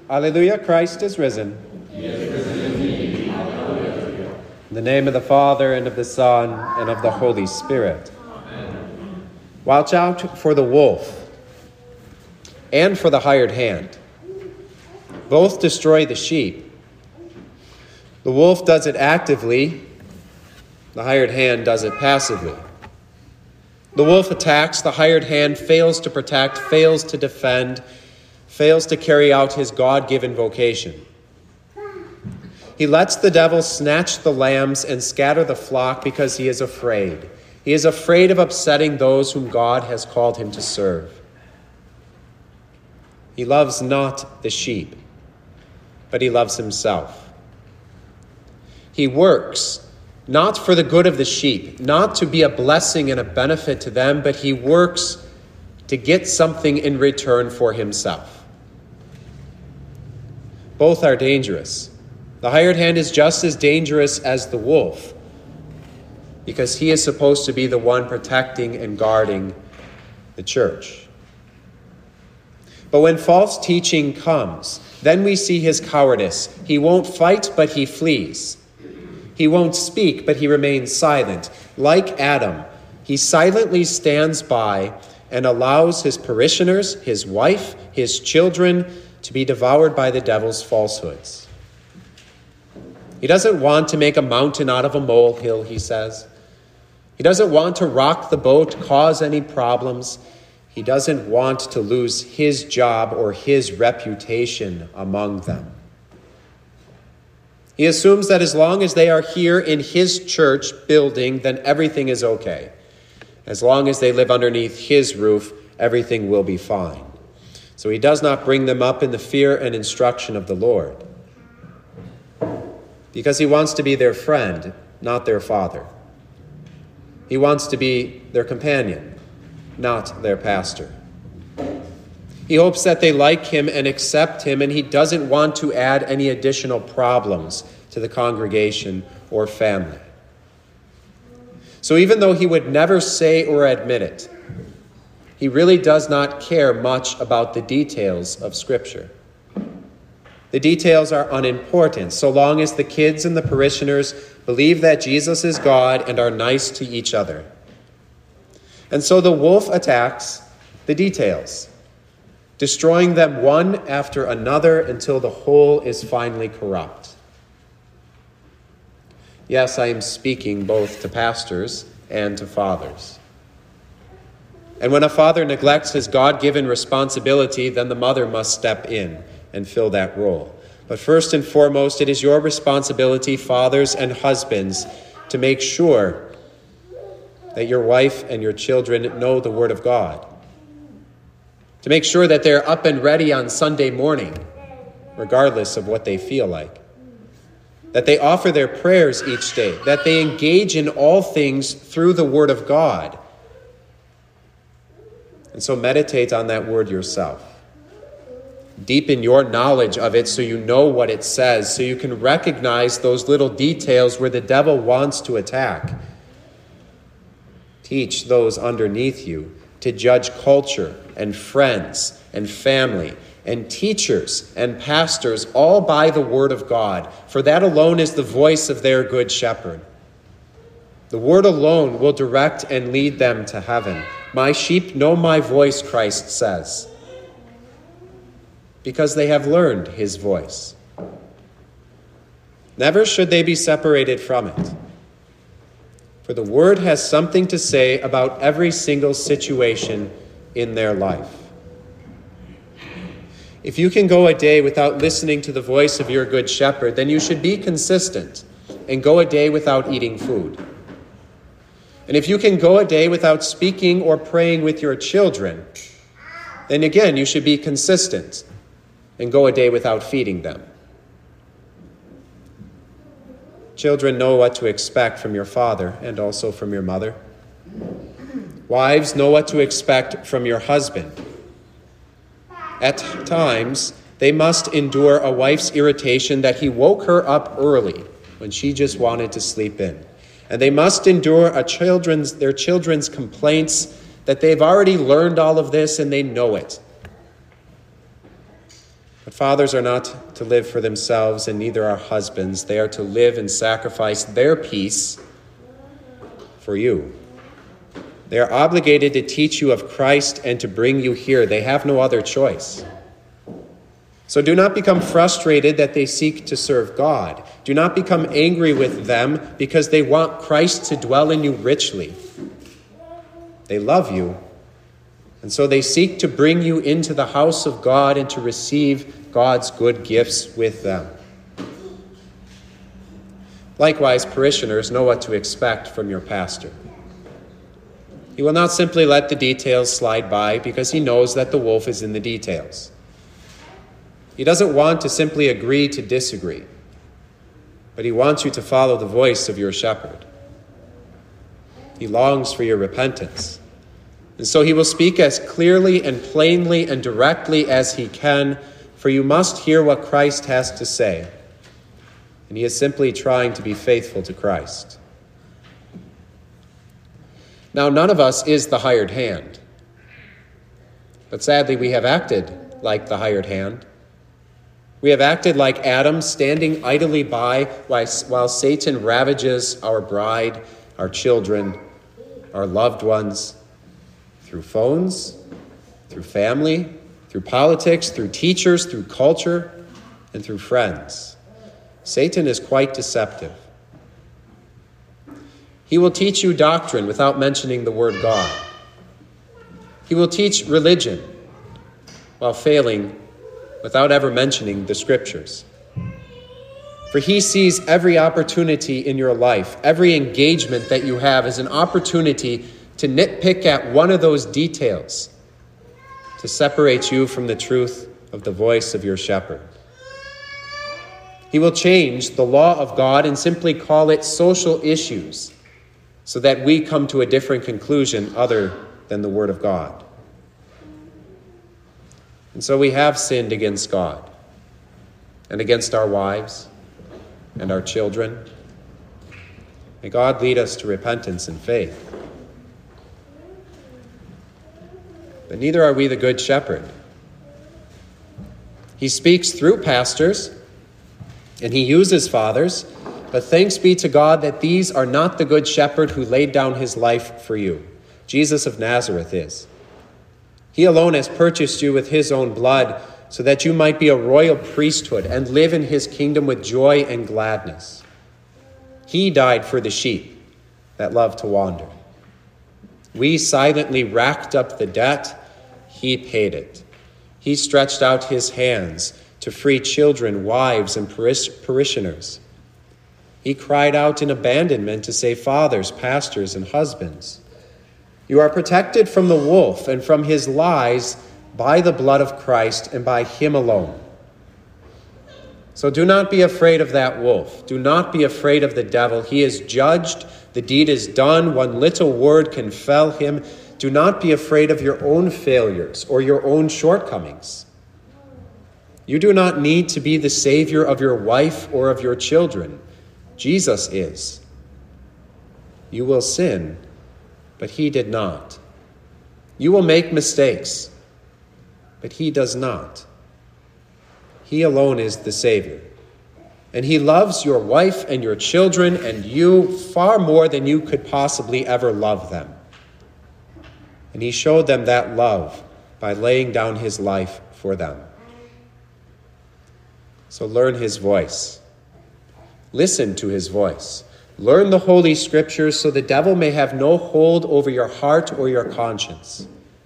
Alleluia, Christ is risen. He is risen indeed. Alleluia. In the name of the Father, and of the Son, and of the Holy Spirit. Amen. Watch out for the wolf and for the hired hand. Both destroy the sheep. The wolf does it actively. The hired hand does it passively. The wolf attacks. The hired hand fails to protect, fails to defend, fails to carry out his God-given vocation. He lets the devil snatch the lambs and scatter the flock because he is afraid. He is afraid of upsetting those whom God has called him to serve. He loves not the sheep, but he loves himself. He works not for the good of the sheep, not to be a blessing and a benefit to them, but he works to get something in return for himself. Both are dangerous. The hired hand is just as dangerous as the wolf, because he is supposed to be the one protecting and guarding the church. But when false teaching comes, then we see his cowardice. He won't fight, but he flees. He won't speak, but he remains silent. Like Adam, he silently stands by and allows his parishioners, his wife, his children to be devoured by the devil's falsehoods. He doesn't want to make a mountain out of a molehill, he says. He doesn't want to rock the boat, cause any problems. He doesn't want to lose his job or his reputation among them. He assumes that as long as they are here in his church building, then everything is okay. As long as they live underneath his roof, everything will be fine. So he does not bring them up in the fear and instruction of the Lord, because he wants to be their friend, not their father. He wants to be their companion, not their pastor. He hopes that they like him and accept him, and he doesn't want to add any additional problems to the congregation or family. So even though he would never say or admit it, he really does not care much about the details of Scripture. The details are unimportant, so long as the kids and the parishioners believe that Jesus is God and are nice to each other. And so the wolf attacks the details, destroying them one after another until the whole is finally corrupt. Yes, I am speaking both to pastors and to fathers. And when a father neglects his God-given responsibility, then the mother must step in and fill that role. But first and foremost, it is your responsibility, fathers and husbands, to make sure that your wife and your children know the Word of God. To make sure that they're up and ready on Sunday morning, regardless of what they feel like. That they offer their prayers each day. That they engage in all things through the Word of God. And so meditate on that word yourself. Deepen your knowledge of it so you know what it says, so you can recognize those little details where the devil wants to attack. Teach those underneath you to judge culture and friends and family and teachers and pastors all by the word of God, for that alone is the voice of their good shepherd. The word alone will direct and lead them to heaven. My sheep know my voice, Christ says, because they have learned his voice. Never should they be separated from it. For the word has something to say about every single situation in their life. If you can go a day without listening to the voice of your good shepherd, then you should be consistent and go a day without eating food. And if you can go a day without speaking or praying with your children, then again, you should be consistent and go a day without feeding them. Children know what to expect from your father and also from your mother. Wives know what to expect from your husband. At times, they must endure a wife's irritation that he woke her up early when she just wanted to sleep in. And they must endure their children's complaints that they've already learned all of this and they know it. But fathers are not to live for themselves, and neither are husbands. They are to live and sacrifice their peace for you. They are obligated to teach you of Christ and to bring you here. They have no other choice. So do not become frustrated that they seek to serve God. Do not become angry with them because they want Christ to dwell in you richly. They love you, and so they seek to bring you into the house of God and to receive God's good gifts with them. Likewise, parishioners know what to expect from your pastor. He will not simply let the details slide by because he knows that the wolf is in the details. He doesn't want to simply agree to disagree, but he wants you to follow the voice of your shepherd. He longs for your repentance, and so he will speak as clearly and plainly and directly as he can, for you must hear what Christ has to say, and he is simply trying to be faithful to Christ. Now, none of us is the hired hand, but sadly we have acted like the hired hand. We have acted like Adam, standing idly by while Satan ravages our bride, our children, our loved ones, through phones, through family, through politics, through teachers, through culture, and through friends. Satan is quite deceptive. He will teach you doctrine without mentioning the word God. He will teach religion while failing without ever mentioning the scriptures. For he sees every opportunity in your life, every engagement that you have as an opportunity to nitpick at one of those details, to separate you from the truth of the voice of your shepherd. He will change the law of God and simply call it social issues, so that we come to a different conclusion other than the word of God. And so we have sinned against God and against our wives and our children. May God lead us to repentance and faith. But neither are we the good shepherd. He speaks through pastors and he uses fathers, but thanks be to God that these are not the good shepherd who laid down his life for you. Jesus of Nazareth is. He alone has purchased you with his own blood so that you might be a royal priesthood and live in his kingdom with joy and gladness. He died for the sheep that love to wander. We silently racked up the debt. He paid it. He stretched out his hands to free children, wives, and parishioners. He cried out in abandonment to save fathers, pastors, and husbands. You are protected from the wolf and from his lies by the blood of Christ and by him alone. So do not be afraid of that wolf. Do not be afraid of the devil. He is judged. The deed is done. One little word can fell him. Do not be afraid of your own failures or your own shortcomings. You do not need to be the savior of your wife or of your children. Jesus is. You will sin, but he did not. You will make mistakes, but he does not. He alone is the Savior. And he loves your wife and your children and you far more than you could possibly ever love them. And he showed them that love by laying down his life for them. So learn his voice. Listen to his voice. Learn the Holy Scriptures so the devil may have no hold over your heart or your conscience.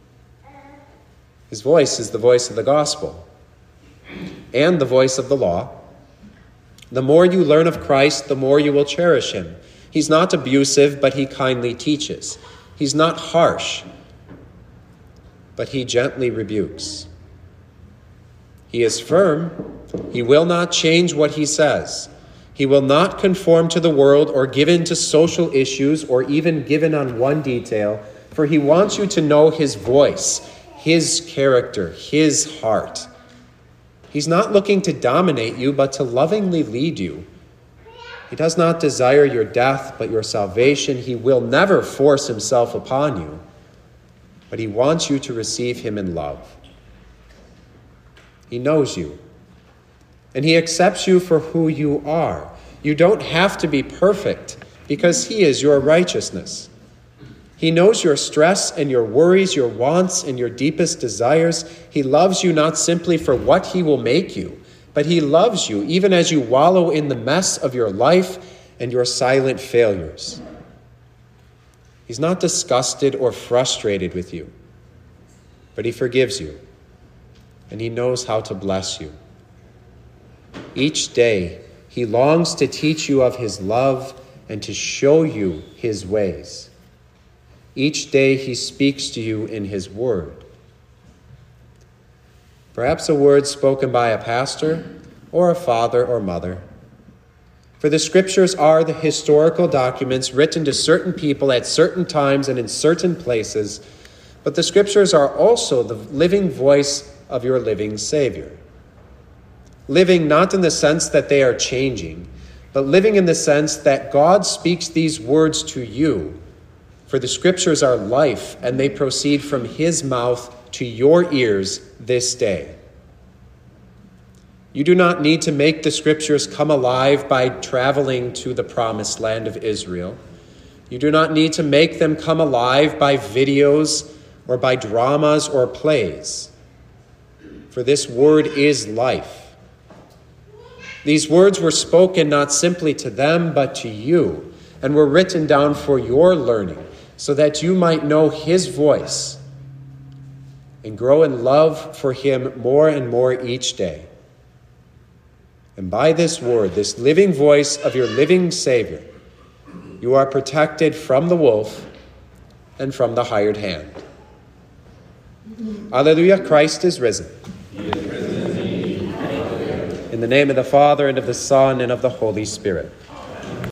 His voice is the voice of the gospel and the voice of the law. The more you learn of Christ, the more you will cherish him. He's not abusive, but he kindly teaches. He's not harsh, but he gently rebukes. He is firm. He will not change what he says. He will not conform to the world or give in to social issues or even give in on one detail, for he wants you to know his voice, his character, his heart. He's not looking to dominate you, but to lovingly lead you. He does not desire your death, but your salvation. He will never force himself upon you, but he wants you to receive him in love. He knows you. And he accepts you for who you are. You don't have to be perfect because he is your righteousness. He knows your stress and your worries, your wants and your deepest desires. He loves you not simply for what he will make you, but he loves you even as you wallow in the mess of your life and your silent failures. He's not disgusted or frustrated with you, but he forgives you, and he knows how to bless you. Each day, he longs to teach you of his love and to show you his ways. Each day, he speaks to you in his word. Perhaps a word spoken by a pastor or a father or mother. For the scriptures are the historical documents written to certain people at certain times and in certain places, but the scriptures are also the living voice of your living Savior. Living not in the sense that they are changing, but living in the sense that God speaks these words to you. For the scriptures are life, and they proceed from his mouth to your ears this day. You do not need to make the scriptures come alive by traveling to the promised land of Israel. You do not need to make them come alive by videos or by dramas or plays. For this word is life. These words were spoken not simply to them, but to you, and were written down for your learning, so that you might know his voice and grow in love for him more and more each day. And by this word, this living voice of your living Savior, you are protected from the wolf and from the hired hand. Alleluia, Christ is risen. He is risen indeed. Alleluia. In the name of the Father, and of the Son, and of the Holy Spirit.